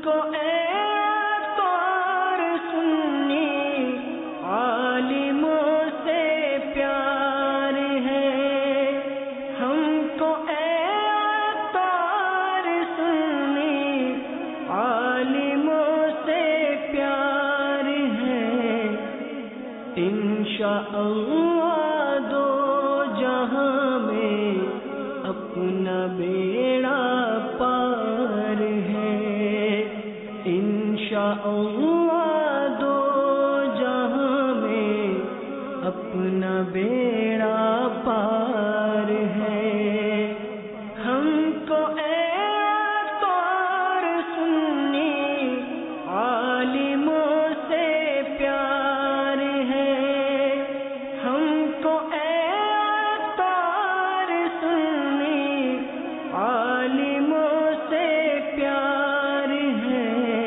کو اے طور سنی عالموں سے پیار ہے، ہم کو اے طور سنی عالموں سے پیار ہے، انشاءاللہ دو جہاں میں اپنا بیڑا پار ہے، انشاءاللہ دو جہاں میں اپنا بیڑا پار ہے، ہم کو اے طور سنی عالموں سے پیار ہے، ہم کو اے طور سنی عالموں سے پیار ہے،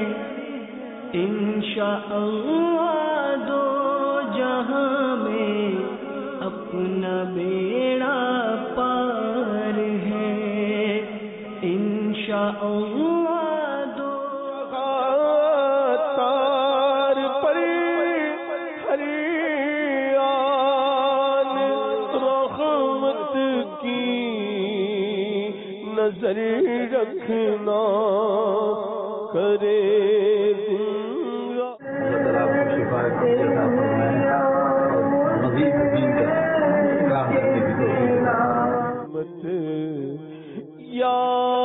انشاءاللہ دو جہاں میں اپنا بیڑا پار ہے، انشاءاللہ دو تار پر حریان رحمت کی نظر رکھنا کرے یا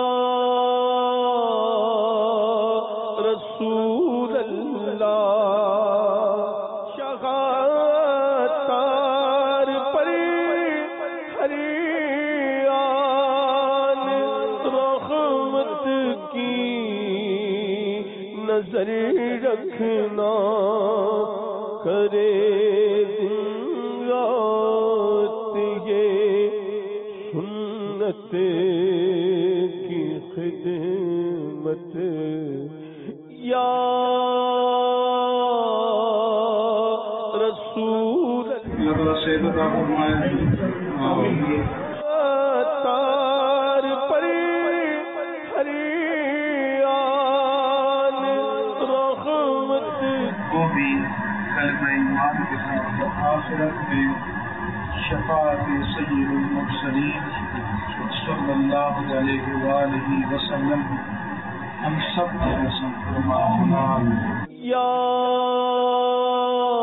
رسول اللہ شغاتار پر حریان رحمت کی نظر رکھنا کرے دن رات یہ سنت کی خدمت یا رسول تار پر حریان رحمت کو بھی کلمہ ایمان کے ساتھ آخرت میں شفاعت سید المرسلین صلی اللہ علیہ وآلہ وسلم ہم سب کو نصیب فرما۔ یا